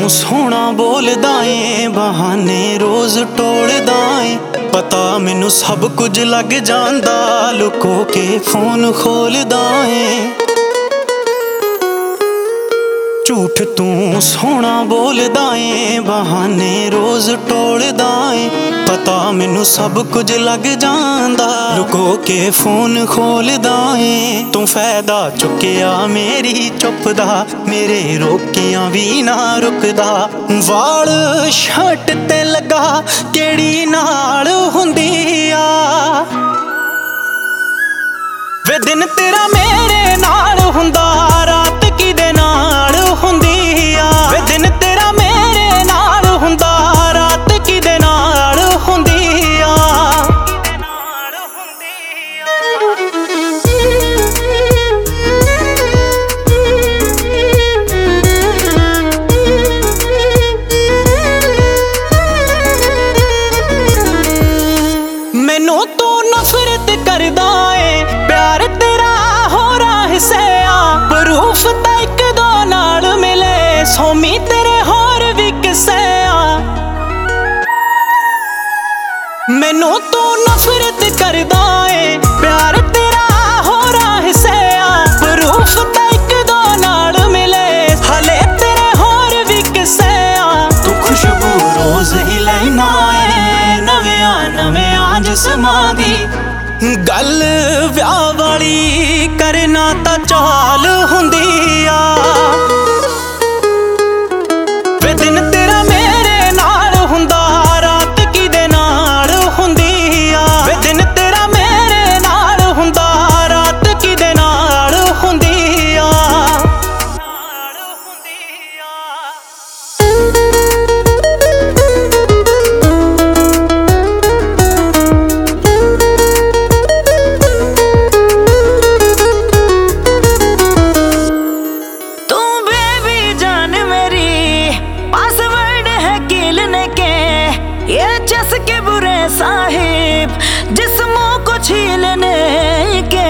तू सोहना बोलदा ए, बहाने रोज टोलदा ए। पता मैनू सब कुछ लग जांदा, लुको के फोन खोलदा ए। झूठ तू सोहना बोलदा ए, बहाने रोज टोलदा ए। पता मैनू सब कुछ लग जांदा, लुको के फोन खोलदा ए। तू फायदा चुकिया मेरी चुप दा, मेरे रोकियां भी ना रुकदा। वाल शर्ट ते लगा केड़ी नाल हुंदी आ, वे दिन तेरा मेरे नाल हुंदा, रात किदे नाल हुंदी आ। वे दिन तेरा मेरे नाल हुंदा, रात किदे नाल हुंदी आ। मैनू तू नफरत करदा ए, प्यार तेरा होरा हिस्से आ। प्रूफ तां इक दो नाल मिले, सोमी तेरे होर भी किस्से आ। मैनू तू नफरत करदा ए, प्यार तेरा होरा हिस्से आ। प्रूफ तां इक दो नाल मिले, हले तेरे होर भी किस्से आ। तू खुशबू रोज ही लैना ए, नवियां नवियां जिस्मां दी। गल व्याह वाली करना तां चाल हुंदी आ। वे दिन तेरा मेरे नाल हुंदा, रात किदे नाल हुंदी आ। वे दिन तेरा मेरे नाल हुंदा, रात किदे नाल हुंदी आ। के बुरे साहिब जिस्मों को छीलने के,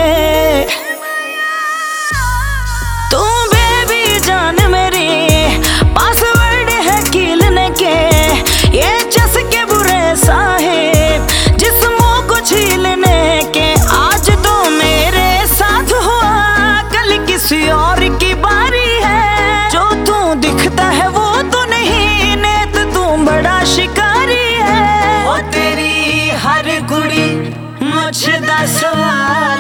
तू बेबी जान मेरी पासवर्ड है कीलने के। ये चस्के बुरे साहिब जिस्मों को छीलने के। आज तो मेरे साथ हुआ, कल किसी और की बारी है। जो तू दिखता है वो तो नहीं, नेत तू बड़ा शिकारी है। ओ तेरी हर कुड़ी मुझ दा सवाल